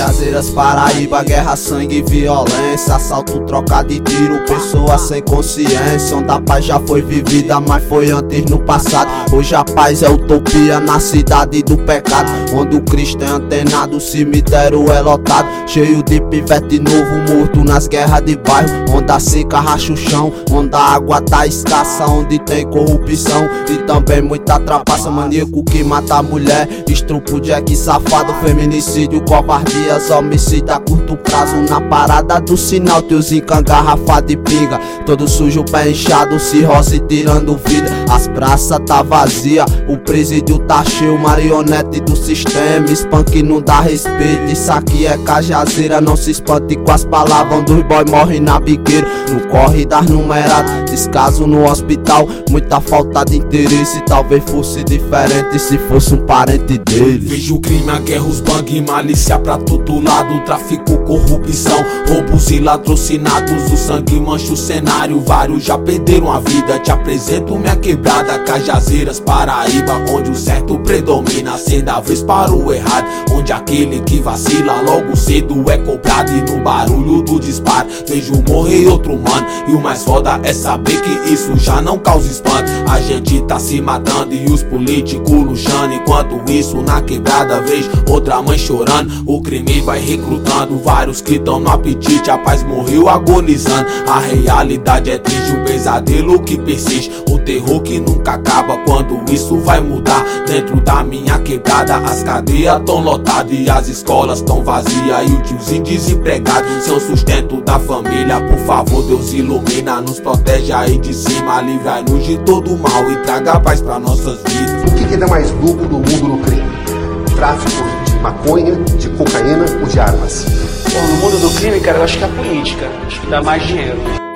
Cajazeiras, Paraíba, guerra, sangue e violência, assalto, troca de tiro, pessoas sem consciência, onde a paz já foi vivida, mas foi antes no passado. Hoje a paz é utopia na cidade do pecado, onde o Cristo é antenado, o cemitério é lotado, cheio de pivete novo morto nas guerras de bairro, onde a seca racha o chão, onde a água tá escassa, onde tem corrupção e também muita trapaça. Maníaco que mata a mulher, estrupo, jack, safado, feminicídio, covardias, homicídio a curto prazo. Na parada do sinal, tiozinho com garrafa de pinga, todo sujo, pé inchado, cirrose tirando vida. As praças tá vazia, o presídio tá cheio, marionete do sistema, spunk não dá respeito. Isso aqui é Cajazeira, não se espante com as palavras, onde os boy morrem na biqueira, no corre das numeradas, descaso no hospital, muita falta de interesse. Talvez fosse diferente se fosse um parente dele. Vejo o crime, a guerra, os bang, malícia pra todo lado, tráfico, corrupção, roubos e latrocinados, o sangue mancha o cenário, vários já perderam a vida. Te apresento minha quebrada, Cajazeiras, Paraíba, onde o certo predomina, sendo a vez para o errado, onde aquele que vacila logo cedo é cobrado. E no barulho do disparo vejo morrer outro mano, e o mais foda é saber que isso já não causa espanto. A gente tá se matando e os políticos luxando, enquanto isso na quebrada vejo outra mãe chorando. O crime vai recrutando vários que tão no apetite, a paz morreu agonizando. A realidade é triste, o pesadelo que persiste, o terror que nunca acaba. Quando isso vai mudar? Dentro da minha quebrada as cadeias tão lotadas e as escolas tão vazias, e o tiozinho desempregado sem o sustento da família. Por favor, Deus ilumina, nos protege aí de cima, livrai-nos de todo mal e traga paz pra nossas vidas. O que dá mais lucro no mundo no crime? Tráfico de maconha, de cocaína ou de armas? Bom, no mundo do crime, cara, eu acho que é a política. Acho que dá mais dinheiro.